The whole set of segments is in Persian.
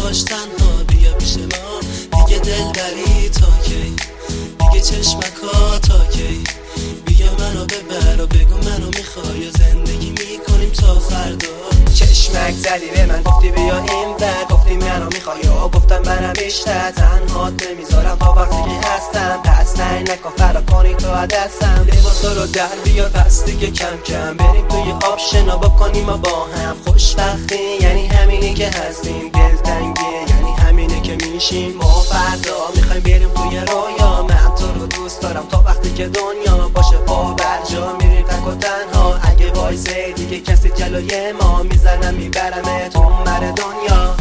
باش تنها بیا پیش ما. دیگه دلبری تا کی، دیگه چشمکا تا کی. بیا منو ببر و بگو منو میخوای و زندگی میکنیم تا فردا. چشمک زدی به من گفتی بیا این بر، گفتی منو میخوای و گفتم منم بیشتر. تنهات نمیذارم تا وقتی که هستم، پس سعی نکن فرار کنی تو دستم. لباسا رو در بیار پس دیگه کم کم بریم توی آب شنا بکنیم و با هم. خوشبختی یعنی همینی که هستیم، دلتنگی یعنی همینه که میشیم. ما فردا میخوایم بریم توی رویا، من تو رو دوست دارم تا وقتی که دنیا باشه با برجا. میریم تک و تنها، اگه وایسه دیگه کسی جلوی ما، میزنم میبرمت اونور دنیا.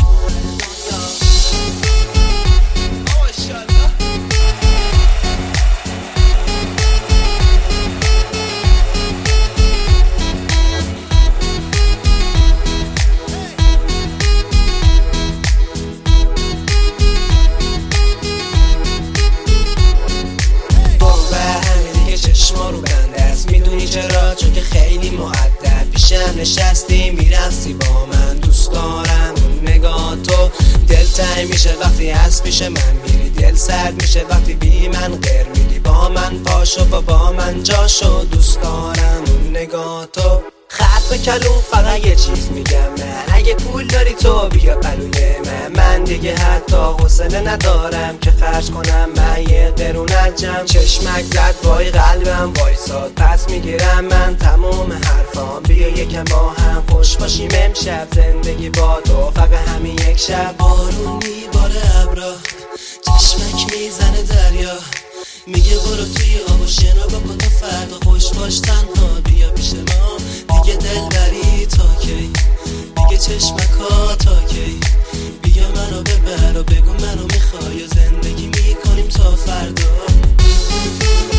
چشما رو بنده است، میدونی چرا؟ چون که خیلی مؤدب پیشم نشستی میرفتی با من. دوست دارم اون نگاه تو، دل تنگ میشه وقتی از پیش من میری، دل سرد میشه وقتی بی من غیر میدی. با من پاشو با من جاشو، دوست دارم اون نگاه تو. خط به کلوم فقط یه چیز میگم من، اگه پول داری تو بیا پلوی من دیگه حتی حوصله ندارم که خرج کنم من یه قرون جمع. چشمک زد وای قلبم وایساد، پس میگیرم من تموم حرفام. بیا یکم با هم خوش باشیم امشب، زندگی با تو فقط همین یک شب. بارون میباره ابرا، چشمک میزنه دریا، میگه برو توی آب و شنا بکن تا فردا. خوش باش تنها بیا پیش ما. دیگه دلبری تا کی، دیگه چشمکا تا کی. بیا منو ببر و بگو منو میخوای و زندگی میکنیم تا فردا.